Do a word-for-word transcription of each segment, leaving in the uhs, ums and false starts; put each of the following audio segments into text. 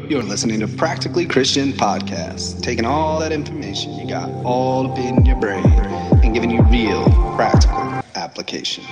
You're listening to Practically Christian Podcast, taking all that information you got all up in your brain and giving you real, practical application.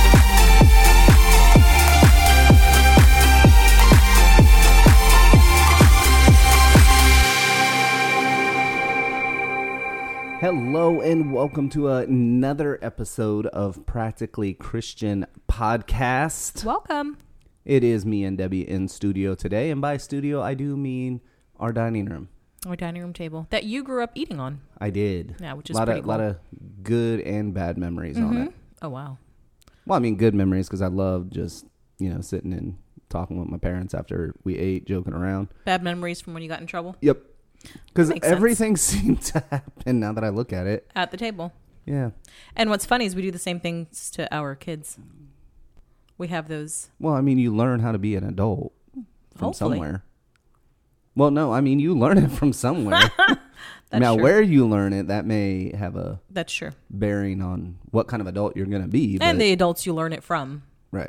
Hello and welcome to another episode of Practically Christian Podcast. Welcome. It is me and Debbie in studio today, and by studio I do mean our dining room. Our dining room table that you grew up eating on. I did. Yeah, which is a lot pretty of, cool. lot of good and bad memories mm-hmm. on it. Oh, wow. Well, I mean good memories because I love just, you know, sitting and talking with my parents after we ate, joking around. Bad memories from when you got in trouble? Yep. Because everything sense. seemed to happen now that I look at it. At the table. Yeah. And what's funny is we do the same things to our kids. We have those. Well, I mean, you learn how to be an adult from Hopefully. somewhere. Well, no, I mean, you learn it from somewhere. Now, true. where you learn it, that may have a That's true. bearing on what kind of adult you're going to be. And but, the adults you learn it from. Right.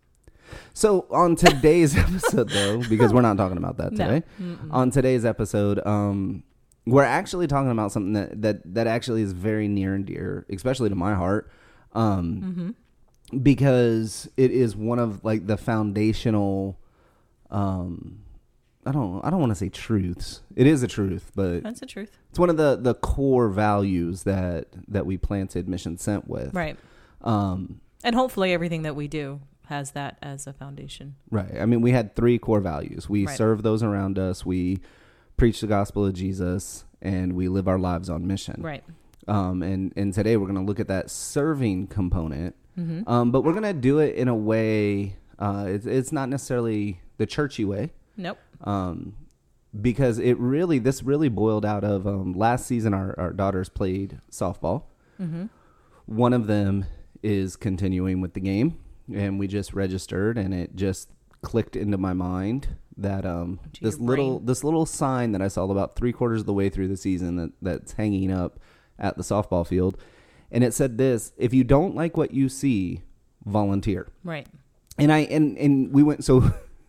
So on today's episode, though, because we're not talking about that No. today, Mm-mm. on today's episode, um, we're actually talking about something that, that, that actually is very near and dear, especially to my heart. Um, Mm-hmm. Because it is one of like the foundational, um, I don't, I don't want to say truths. It is a truth, but That's the truth. it's one of the, the core values that, that we planted Mission Sent with. Right. Um, And hopefully everything that we do has that as a foundation. right. I mean, we had three core values. We Right. serve those around us. We preach the gospel of Jesus, and we live our lives on mission. Right. Um, and, and today we're going to look at that serving component. Mm-hmm. Um, but we're going to do it in a way, uh, it's, it's not necessarily the churchy way. Nope. Um, because it really, this really boiled out of, um, last season, our, our daughters played softball. Mm-hmm. One of them is continuing with the game, and we just registered, and it just clicked into my mind that, um, To this your little, brain. this little sign that I saw about three quarters of the way through the season that that's hanging up at the softball field. And it said this: if you don't like what you see, volunteer. Right. And I and, and we went so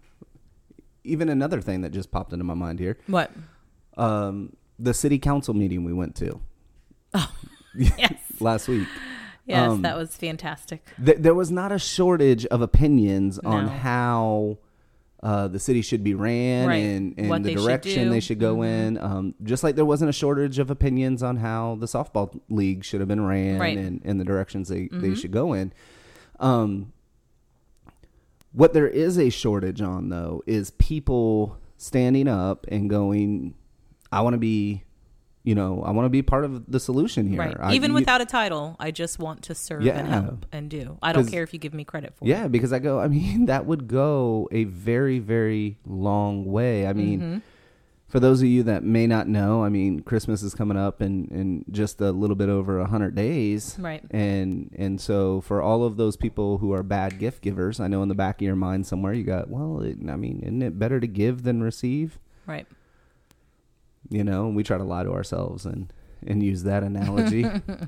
even another thing that just popped into my mind here. What? Um, the city council meeting we went to Oh, yes. last week. Yes, Um, that was fantastic. Th- there was not a shortage of opinions on No. how uh, the city should be ran Right. and, and What the they should direction do. they should go Mhm. in. Um, just like there wasn't a shortage of opinions on how the softball league should have been ran Right. and, and the directions they, they Mhm. should go in. Um, what there is a shortage on, though, is people standing up and going, I want to be, you know, I want to be part of the solution here. Right. I- Even you- without a title, I just want to serve and Yeah. help and do. I don't 'Cause- care if you give me credit for it. Yeah, because I go, I mean, that would go a very, very long way. I mean, Mhm. for those of you that may not know, I mean, Christmas is coming up in, in just a little bit over one hundred days. Right. And and so for all of those people who are bad gift givers, I know in the back of your mind somewhere you got, well, it, I mean, isn't it better to give than receive? Right. You know, and we try to lie to ourselves and, and use that analogy.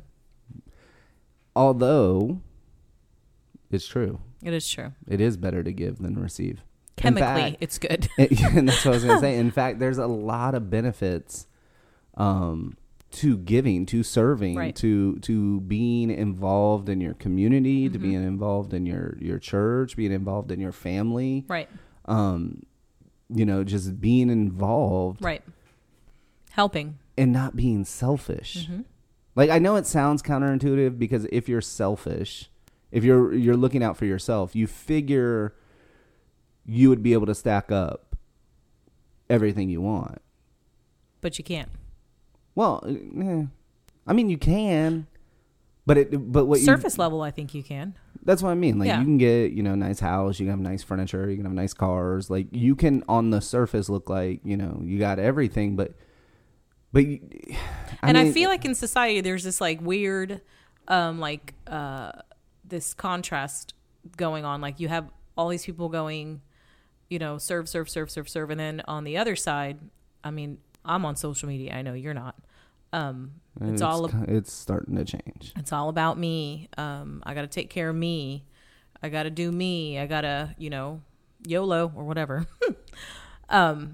Although it's true. It is true. It is better to give than receive. In Chemically, fact- it's good. and that's what I was going to say. In fact, there's a lot of benefits um, to giving, to serving, Right. to to being involved in your community, to Mhm. being involved in your, your church, being involved in your family. Right. Um, you know, just being involved Right. Helping. and not being selfish. Mhm. Like, I know it sounds counterintuitive because if you're selfish, if you're you're looking out for yourself, you figure you would be able to stack up everything you want. But you can't. Well, eh, I mean, you can, but it, but what Surface you, level, I think you can. that's what I mean. Like Yeah. you can get, you know, a nice house, you can have nice furniture, you can have nice cars. Like you can on the surface look like, you know, you got everything, but, but, you, I and mean, I feel like in society, there's this like weird, um, like, uh, this contrast going on. Like you have all these people going, you know, serve, serve, serve, serve, serve. And then on the other side, I mean, I'm on social media. I know you're not. Um, it's, it's all, ki- it's starting to change. it's all about me. Um, I got to take care of me. I got to do me. I got to, you know, YOLO or whatever. um,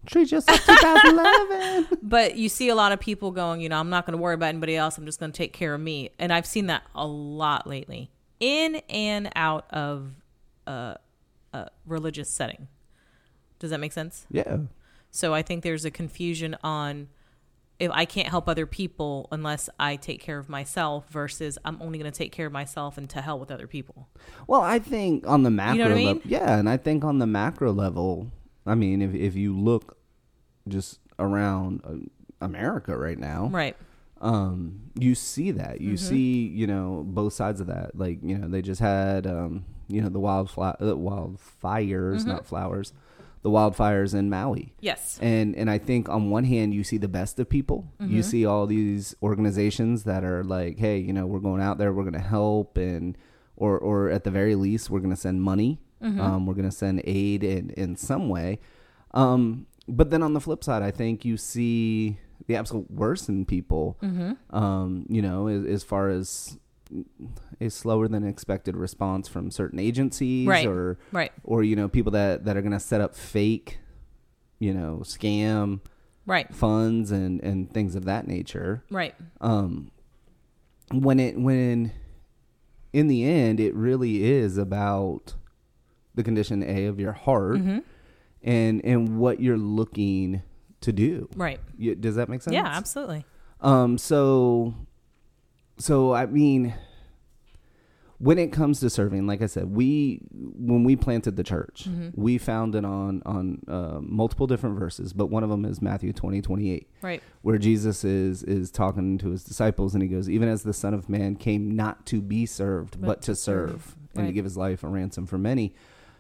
Treat yourself twenty eleven. But you see a lot of people going, you know, I'm not going to worry about anybody else. I'm just going to take care of me. And I've seen that a lot lately in and out of a, a religious setting. Does that make sense? Yeah. So I think there's a confusion on if I can't help other people unless I take care of myself versus I'm only going to take care of myself and to hell with other people. Well, I think on the macro You know what I mean? level, yeah, and I think on the macro level, I mean, if if you look just around uh, America right now, Right. um, you see that. You Mm-hmm. see, you know, both sides of that. Like, you know, they just had, um, you know, the wildfla- uh, wildfires, Mm-hmm. not flowers, the wildfires in Maui. Yes. And and I think on one hand you see the best of people. Mm-hmm. You see all these organizations that are like, hey, you know, we're going out there, we're going to help, and or or at the very least we're going to send money. Mm-hmm. Um, we're going to send aid in in some way. Um, but then on the flip side, I think you see the absolute worst in people. Mm-hmm. Um, you know, as, as far as a slower than expected response from certain agencies, Right. or Right. or you know, people that that are going to set up fake, you know, scam Right. funds and and things of that nature. Right. Um, when it when in the end it really is about the condition A of your heart, Mm-hmm. and and what you're looking to do. Right. You, does that make sense? Yeah, absolutely. Um, so, so I mean, when it comes to serving, like I said, we when we planted the church, Mm-hmm. we found it on on uh, multiple different verses, but one of them is Matthew twenty twenty eight, Right. where Jesus is is talking to his disciples, and he goes, "Even as the Son of Man came not to be served, but, But to to serve." serve, and to Right. give his life a ransom for many."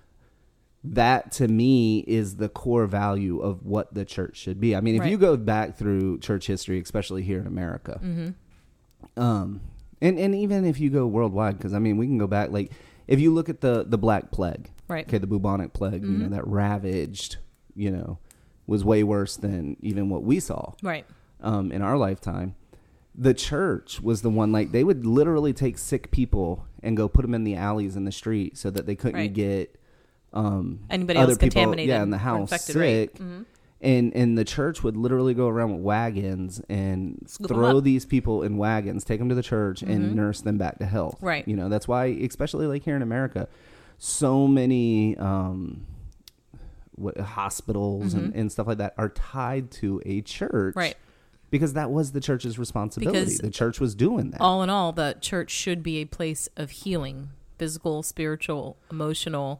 That to me is the core value of what the church should be. I mean, if Right. you go back through church history, especially here in America, Mm-hmm. um, and and even if you go worldwide, because I mean, we can go back. Like, if you look at the the Black Plague, Right. okay, the bubonic plague, you know, that ravaged, you know, was way worse than even what we saw, Right. um, in our lifetime. The church was the one, like, they would literally take sick people and go put them in the alleys in the street so that they couldn't Right. get um, Anybody other else people, contaminated yeah, in the or house infected, right. sick. Mhm. And and the church would literally go around with wagons and Scoop 'em throw up. these people in wagons, take them to the church, and nurse them back to health. Right. You know, that's why, especially like here in America, so many um, what, hospitals and, and stuff like that are tied to a church. Right. Because that was the church's responsibility. Because the church was doing that. All in all, the church should be a place of healing, physical, spiritual, emotional.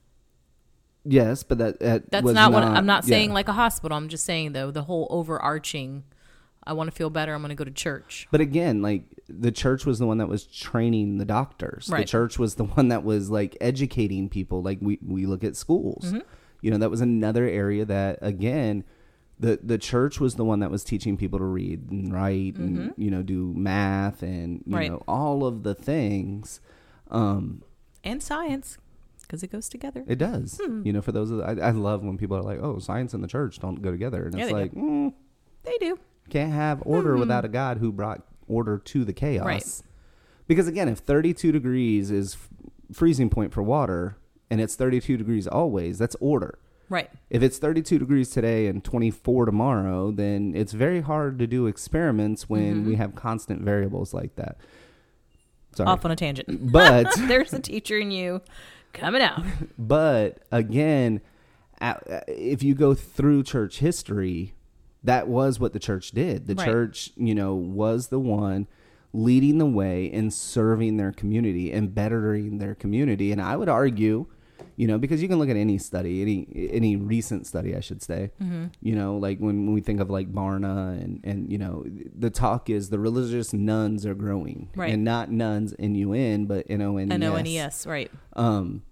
Yes, but that, that That's was not, what I'm not yeah. saying like a hospital. I'm just saying though, the whole overarching, I want to feel better, I'm going to go to church. But again, like, the church was the one that was training the doctors. The Right. church was the one that was like educating people. Like, we, we look at schools. Mm-hmm. You know, that was another area that, again, the the church was the one that was teaching people to read and write and, you know, do math and, you Right. know, all of the things. Um, And science, because it goes together. it does. Hmm. You know, for those of the, I, I love when people are like, oh, science and the church don't go together. And Yeah, it's they like, mm, They do. can't have order without a God who brought order to the chaos. Right. Because again, if thirty-two degrees is f- freezing point for water and it's thirty-two degrees always, that's order. Right. If it's thirty-two degrees today and twenty-four tomorrow, then it's very hard to do experiments when we have constant variables like that. Sorry. Off on a tangent. But There's the teacher in you coming out. But again, a- if you go through church history, that was what the church did. The Right. church, you know, was the one leading the way in serving their community and bettering their community. And I would argue, you know, because you can look at any study, any any recent study, I should say, Mm-hmm. you know, like when, when we think of like Barna and, and, you know, the talk is the religious nuns are growing. Right. And not nuns, N U N, but N O N E S. N O N E S, right. Um,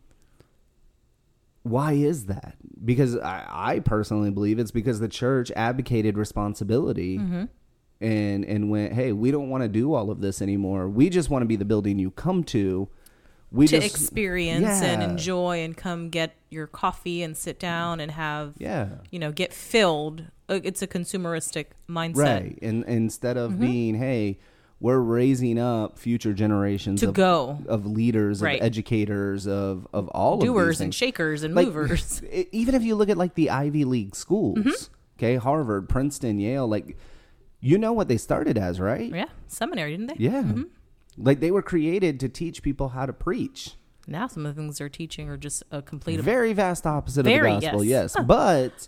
why is that? Because I, I personally believe it's because the church advocated responsibility Mm-hmm. and, and went, hey, we don't want to do all of this anymore. We just want to be the building you come to. We To just, experience and Yeah. enjoy and come get your coffee and sit down and have, Yeah. you know, get filled. Uh, It's a consumeristic mindset. Right. And, and instead of Mm-hmm. being, hey, we're raising up future generations to of, go of leaders, right. of educators, of of all doers of these things. and shakers and like, movers. Even if you look at like the Ivy League schools, mm-hmm. okay, Harvard, Princeton, Yale, like you know what they started as, right? Yeah, seminary, didn't they? Yeah, mm-hmm. like they were created to teach people how to preach. Now some of the things they're teaching are just a complete very vast opposite very, of the gospel. yes, yes. but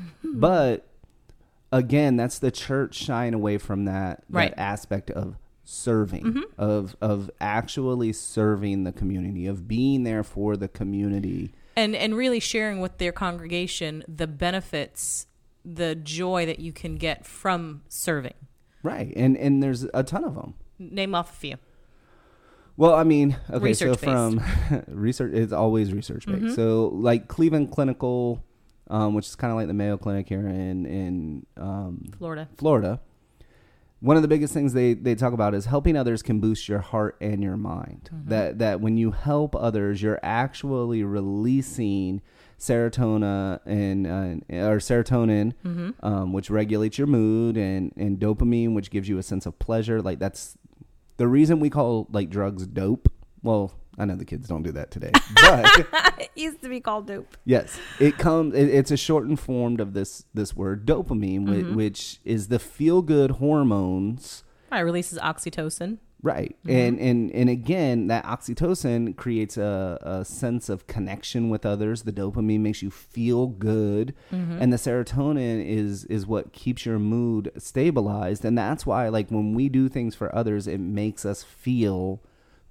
but again, that's the church shying away from that, right. that aspect of serving, mm-hmm. of of actually serving the community, of being there for the community, and and really sharing with their congregation the benefits, the joy that you can get from serving. Right, and and there's a ton of them. Name off a few. Well, I mean, okay, research so from research, it's always research based. Mm-hmm. So like Cleveland Clinical, um, which is kind of like the Mayo Clinic here in in um, Florida. Florida. One of the biggest things they, they talk about is helping others can boost your heart and your mind. Mm-hmm. That that when you help others, you're actually releasing serotonin and uh, or serotonin, mm-hmm. um, which regulates your mood, and, and dopamine, which gives you a sense of pleasure. Like that's the reason we call like drugs dope. Well, I know the kids don't do that today, but it used to be called dope. Yes, it comes. It, it's a shortened form of this this word dopamine, mm-hmm. which, which is the feel good hormones. Right, releases oxytocin. Right, mm-hmm. and and and again, that oxytocin creates a, a sense of connection with others. The dopamine makes you feel good, mm-hmm. and the serotonin is is what keeps your mood stabilized. And that's why, like when we do things for others, it makes us feel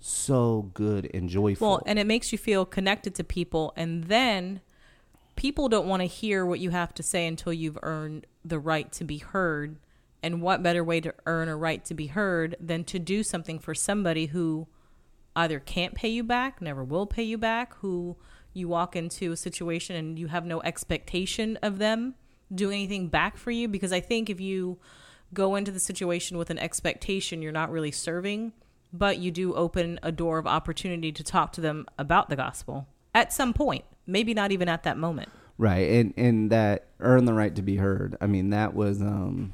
so good and joyful. Well, and it makes you feel connected to people, and then people don't want to hear what you have to say until you've earned the right to be heard. And what better way to earn a right to be heard than to do something for somebody who either can't pay you back, never will pay you back, who you walk into a situation and you have no expectation of them doing anything back for you? Because I think if you go into the situation with an expectation, you're not really serving. But you do open a door of opportunity to talk to them about the gospel at some point, maybe not even at that moment. Right. And and that earn the right to be heard. I mean, that was, um,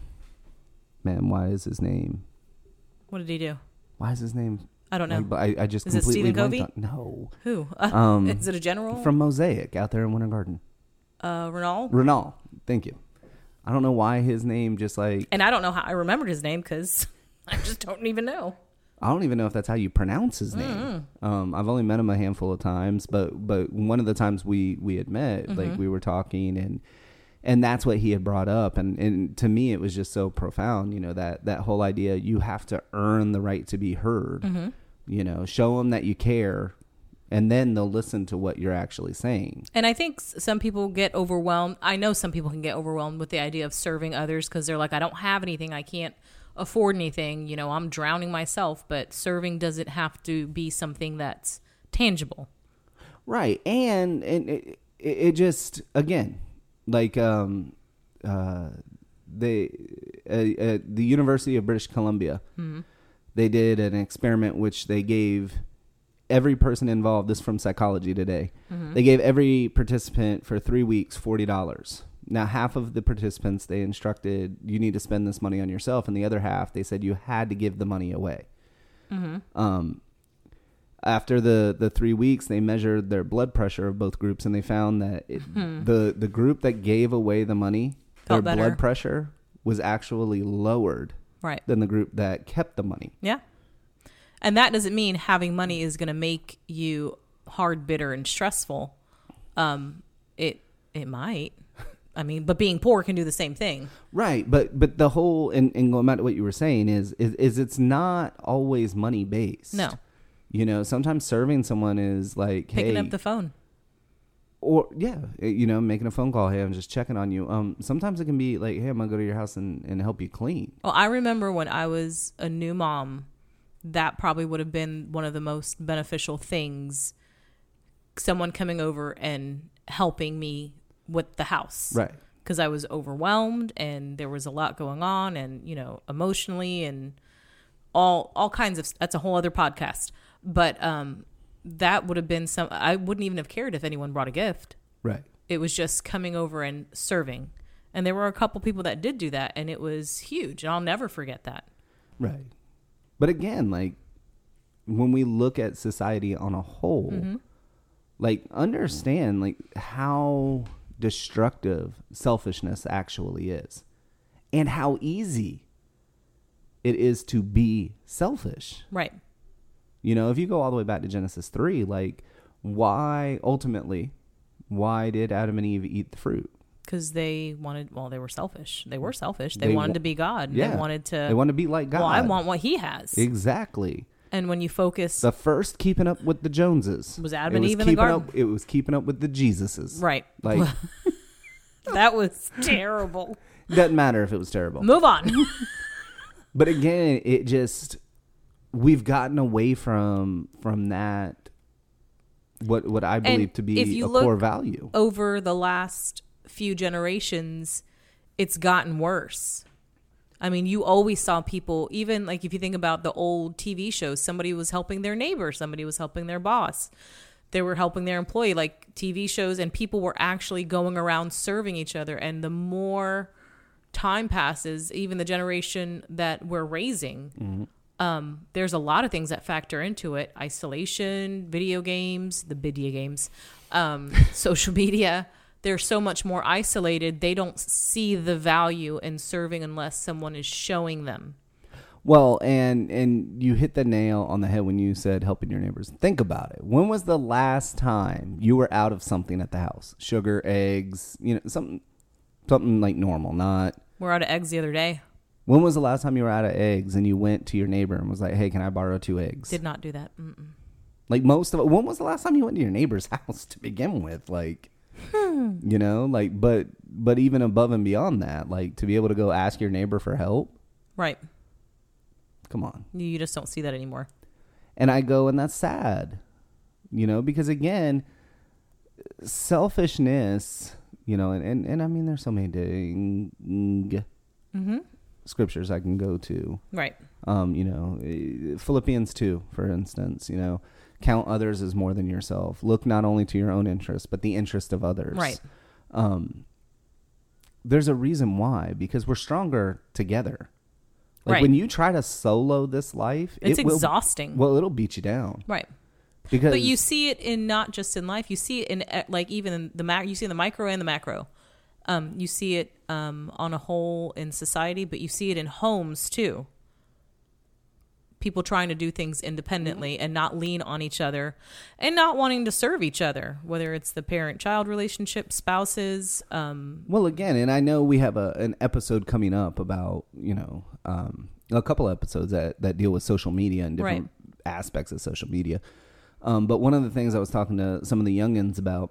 man, why is his name? What did he do? Why is his name? I don't know. Like, I, I just is completely it Stephen Covey? On, no. Who? Uh, um, is it a general? From Mosaic out there in Winter Garden. Uh, Renal? Renal. Thank you. I don't know why his name just like. And I don't know how I remembered his name because I just don't even know. I don't even know if that's how you pronounce his name. Mm-hmm. Um, I've only met him a handful of times, but but one of the times we, we had met, mm-hmm. like we were talking, and and that's what he had brought up, and, and to me it was just so profound, you know, that that whole idea you have to earn the right to be heard, mm-hmm. you know, show them that you care, and then they'll listen to what you're actually saying. And I think some people get overwhelmed. I know some people can get overwhelmed with the idea of serving others because they're like, I don't have anything, I can't afford anything, you know, I'm drowning myself. But serving doesn't have to be something that's tangible, right? And and it, it just, again, like um uh they uh, at the University of British Columbia, mm-hmm. they did an experiment which they gave every person involved, this from Psychology Today, mm-hmm. they gave every participant for three weeks forty dollars. Now, half of the participants, they instructed, you need to spend this money on yourself. And the other half, they said you had to give the money away. Mm-hmm. Um, after the, the three weeks, they measured their blood pressure of both groups. And they found that it, mm-hmm. the, the group that gave away the money, Felt their better. blood pressure was actually lowered right. than the group that kept the money. Yeah. And that doesn't mean having money is going to make you hard, bitter, and stressful. Um, it it might. I mean, but being poor can do the same thing. Right. But but the whole, and, and going back to what you were saying, is, is is it's not always money based. No. You know, sometimes serving someone is like, picking hey, up the phone. Or, yeah, you know, making a phone call. Hey, I'm just checking on you. Um, sometimes it can be like, hey, I'm going to go to your house and, and help you clean. Well, I remember when I was a new mom, that probably would have been one of the most beneficial things. Someone coming over and helping me with the house. Right. Because I was overwhelmed and there was a lot going on, and, you know, emotionally and all all kinds of, that's a whole other podcast. But um, that would have been some, I wouldn't even have cared if anyone brought a gift. Right. It was just coming over and serving. And there were a couple people that did do that, and it was huge. And I'll never forget that. Right. But again, like when we look at society on a whole, mm-hmm. like understand like how destructive selfishness actually is and how easy it is to be selfish. Right. You know, if you go all the way back to Genesis three, like why ultimately, why did Adam and Eve eat the fruit? Because they wanted, well, they were selfish. They were selfish. They, They wanted wa- to be God. Yeah. They wanted to. They want to be like God. Well, I want what he has. Exactly. And when you focus. The first keeping up with the Joneses. Was Adam It and was Eve in the keeping garden. Up, it was keeping up with the Jesuses. Right. Like, that was terrible. doesn't matter if it was terrible. Move on. But again, it just, we've gotten away from from that, what what I believe And to if be you a look core value. Over the last few generations, it's gotten worse. I mean, you always saw people, even like if you think about the old T V shows, somebody was helping their neighbor, somebody was helping their boss, they were helping their employee, like T V shows, and people were actually going around serving each other. And the more time passes, even the generation that we're raising, mm-hmm. um, there's a lot of things that factor into it. Isolation, video games, the video games, um, social media. They're so much more isolated. They don't see the value in serving unless someone is showing them. Well, and and you hit the nail on the head when you said helping your neighbors. Think about it. When was the last time you were out of something at the house? Sugar, eggs, you know, something something like normal, not. We're out of eggs the other day. When was the last time you were out of eggs and you went to your neighbor and was like, "Hey, can I borrow two eggs?" Did not do that. Mm-mm. Like most of it. When was the last time you went to your neighbor's house to begin with? Like, hmm. you know, like, but but even above and beyond that, like to be able to go ask your neighbor for help. Right. Come on. You just don't see that anymore. And I go, and that's sad, you know, because again, selfishness, you know, and, and, and I mean, there's so many dang mm-hmm. scriptures I can go to. Right. Um, you know, Philippians two, for instance, you know, count others as more than yourself. Look not only to your own interest, but the interest of others. Right. Um, there's a reason why, because we're stronger together. Like right. when you try to solo this life, it's it will, exhausting. Well, it'll beat you down. Right. Because but you see it in not just in life. You see it in like even in the mac. You see it in the micro and the macro. Um, you see it um, on a whole in society, but you see it in homes too. People trying to do things independently and not lean on each other and not wanting to serve each other, whether it's the parent-child relationship, spouses. Um, well, again, and I know we have a, an episode coming up about, you know, um, a couple of episodes that, that deal with social media and different right. aspects of social media. Um, but one of the things I was talking to some of the youngins about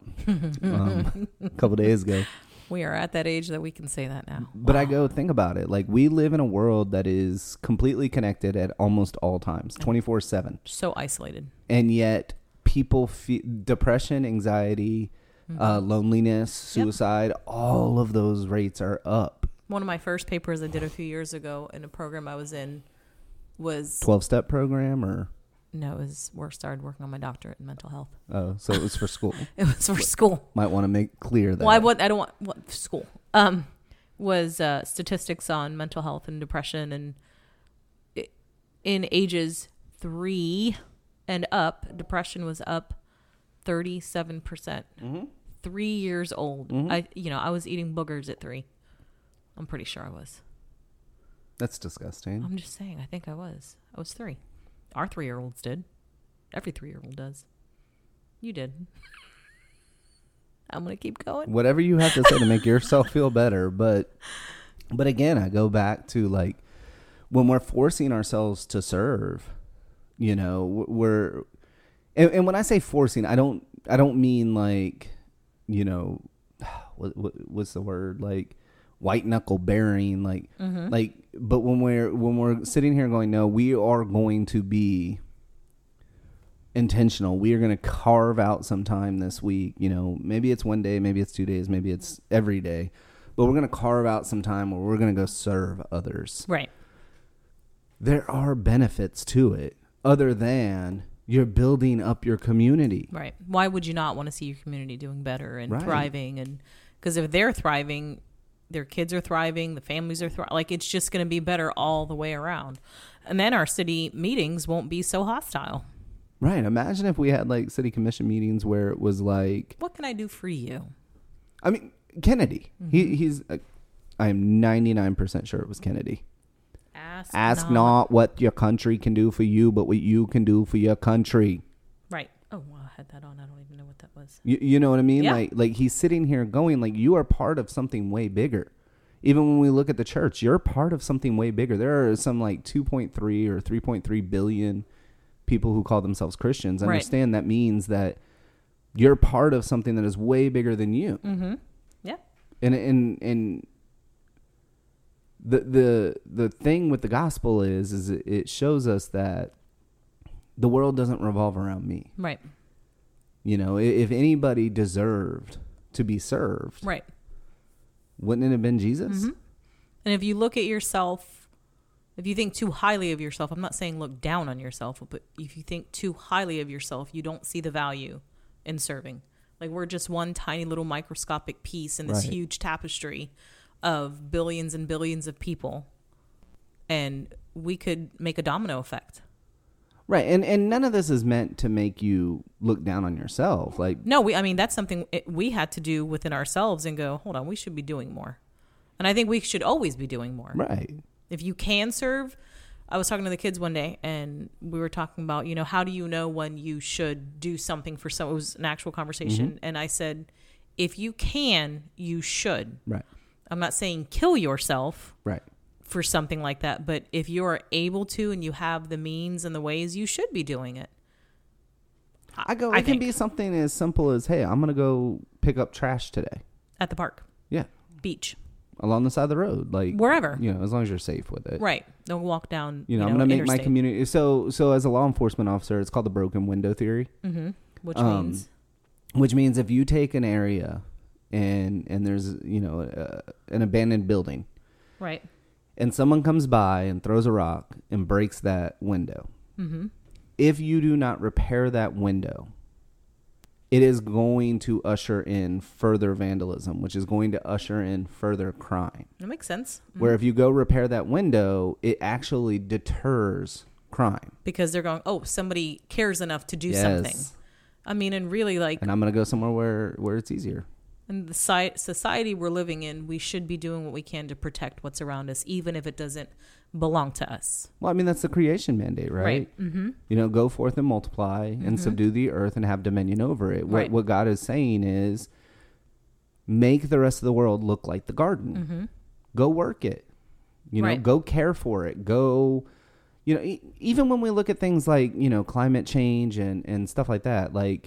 um, a couple days ago. We are at that age that we can say that now. But wow. I go, think about it. Like, we live in a world that is completely connected at almost all times, twenty-four seven. So isolated. And yet people feel depression, anxiety, mm-hmm. uh, loneliness, suicide, yep. all of those rates are up. One of my first papers I did a few years ago in a program I was in was... twelve-step program or... No, it was we started working on my doctorate in mental health. Oh, so it was for school. It was for school. Might want to make clear that. Well, I, would, I don't want what school. Um, was uh, statistics on mental health and depression, and it, in ages three and up, depression was up thirty-seven percent. Mm-hmm. Three years old. Mm-hmm. I, you know, I was eating boogers at three. I'm pretty sure I was. That's disgusting. I'm just saying. I think I was. I was three. Our three-year-olds did. Every three-year-old does. You did. I'm going to keep going. Whatever you have to say to make yourself feel better. But, but again, I go back to like when we're forcing ourselves to serve, you know, we're, and, and when I say forcing, I don't, I don't mean like, you know, what, what what's the word? Like, white knuckle bearing, like, mm-hmm. like, but when we're, when we're sitting here going, no, we are going to be intentional. We are going to carve out some time this week. You know, maybe it's one day, maybe it's two days, maybe it's every day, but we're going to carve out some time where we're going to go serve others. Right. There are benefits to it other than you're building up your community. Right. Why would you not want to see your community doing better and right. thriving? And because if they're thriving, their kids are thriving, the families are thriving. Like, it's just going to be better all the way around. And then our city meetings won't be so hostile. Right. Imagine if we had like city commission meetings where it was like, what can I do for you? I mean, Kennedy. Mm-hmm. He, he's, uh, I'm ninety-nine percent sure it was Kennedy. Ask, Ask not. not what your country can do for you, but what you can do for your country. Right. Oh, well, I had that on. I don't even know what that was. You, you know what I mean? Yeah. Like, like he's sitting here going, like, you are part of something way bigger. Even when we look at the church, you're part of something way bigger. There are some like two point three or three point three billion people who call themselves Christians. Right. Understand that means that you're part of something that is way bigger than you. Mm-hmm. Yeah. And and and the the the thing with the gospel is is it shows us that the world doesn't revolve around me. Right. You know, if anybody deserved to be served, right, wouldn't it have been Jesus? Mm-hmm. And if you look at yourself, if you think too highly of yourself, I'm not saying look down on yourself, but if you think too highly of yourself, you don't see the value in serving. Like, we're just one tiny little microscopic piece in this Right. huge tapestry of billions and billions of people, and we could make a domino effect. Right. And and none of this is meant to make you look down on yourself. Like, No, we, I mean, that's something it, we had to do within ourselves and go, hold on, we should be doing more. And I think we should always be doing more. right. If you can serve, I was talking to the kids one day and we were talking about, you know, how do you know when you should do something for someone? It was an actual conversation. Mm-hmm. And I said, if you can, you should. Right. I'm not saying kill yourself. Right. For something like that, but if you are able to and you have the means and the ways, you should be doing it. I go, I it can think. be something as simple as, hey, I'm going to go pick up trash today. At the park, Yeah. beach, Along the side of the road. Like, wherever. you know, as long as you're safe with it. Right. Don't walk down, You know, you know I'm going to make interstate. my community. So, so as a law enforcement officer, it's called the broken window theory. Mm-hmm. Which Um, means? Which means if you take an area and, and there's, you know, uh, an abandoned building. Right. And someone comes by and throws a rock and breaks that window. Mm-hmm. If you do not repair that window, it is going to usher in further vandalism, which is going to usher in further crime. That makes sense. Mm-hmm. Where if you go repair that window, it actually deters crime. Because they're going, oh, somebody cares enough to do Yes. something. I mean, and really, like, And I'm going to go somewhere where, where it's easier. in the si- society we're living in, we should be doing what we can to protect what's around us, even if it doesn't belong to us. Well, I mean, that's the creation mandate, right? Right. Mm-hmm. You know, go forth and multiply and Mm-hmm. subdue the earth and have dominion over it. What, Right. what God is saying is make the rest of the world look like the garden. Mm-hmm. Go work it. You know, Right. go care for it. Go, you know, e- even when we look at things like, you know, climate change and, and stuff like that, like,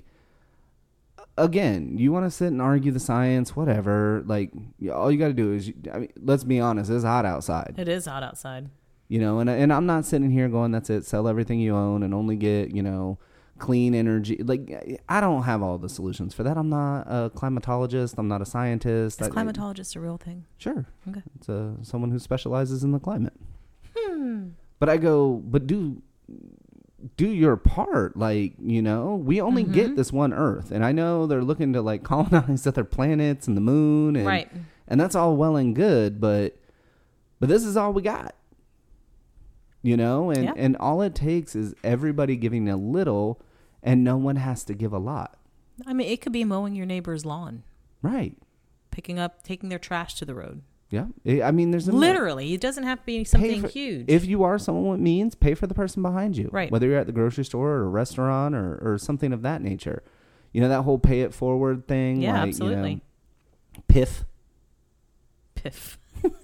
again, you want to sit and argue the science, whatever. Like, all you got to do is, I mean, let's be honest, it's hot outside. It is hot outside. You know, and and I'm not sitting here going, that's it, sell everything you own and only get, you know, clean energy. Like, I don't have all the solutions for that. I'm not a climatologist. I'm not a scientist. Is I- climatologist a real thing? Sure. Okay. It's uh, someone who specializes in the climate. Hmm. But I go, but do do your part. Like, you know, we only Mm-hmm. get this one Earth. And I know they're looking to, like, colonize other planets and the moon. And, Right. And that's all well and good. But but this is all we got. You know? And, Yeah. and all it takes is everybody giving a little, and no one has to give a lot. I mean, it could be mowing your neighbor's lawn, Right. picking up, taking their trash to the road. Yeah. I I mean, there's a Literally, it doesn't have to be Pay something for- huge. If you are someone with means, pay for the person behind you. Right. Whether you're at the grocery store or a restaurant or, or something of that nature. You know, that whole pay it forward thing. Yeah, like, absolutely. You know, piff. Piff.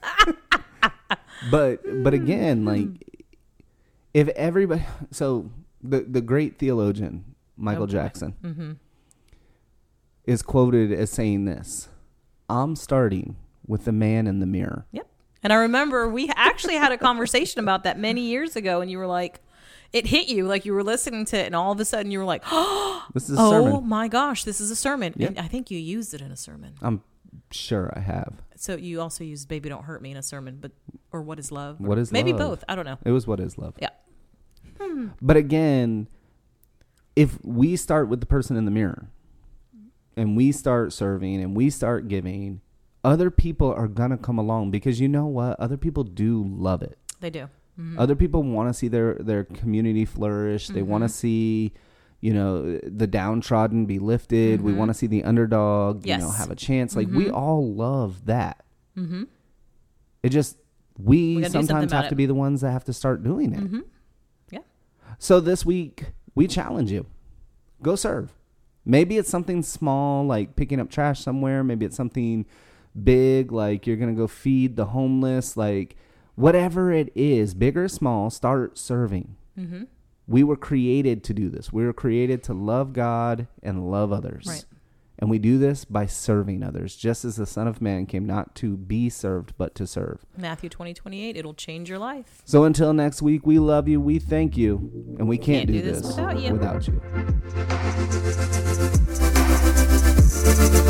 But but again, like, if everybody, so the the great theologian Michael Oh, boy. Jackson Mm-hmm. is quoted as saying this: "I'm starting with the man in the mirror." Yep. And I remember we actually had a conversation about that many years ago, and you were like, it hit you like you were listening to it, and all of a sudden you were like, oh, This is a oh sermon. my gosh, this is a sermon. Yep. And I think you used it in a sermon. I'm sure I have. So you also used "Baby Don't Hurt Me" in a sermon, but or "What Is Love"? What is maybe love? both? I don't know. It was What Is Love. Yeah. But again, if we start with the person in the mirror and we start serving and we start giving, other people are going to come along because you know what? Other people do love it. They do. Mm-hmm. Other people want to see their, their community flourish. They mm-hmm. want to see, you know, the downtrodden be lifted. Mm-hmm. We want to see the underdog, yes. you know, have a chance. Like, mm-hmm. we all love that. Mm-hmm. It just, we, we sometimes have to it. be the ones that have to start doing it. Mm-hmm. Yeah. So this week, we challenge you. Go serve. Maybe it's something small, like picking up trash somewhere. Maybe it's something big, like you're going to go feed the homeless. Like, whatever it is, big or small, start serving. Mm-hmm. We were created to do this. We were created to love God and love others. Right. And we do this by serving others, just as the Son of Man came not to be served, but to serve. Matthew twenty, twenty-eight, it'll change your life. So until next week, we love you, we thank you, and we can't, can't do, do this, this without you. Without you.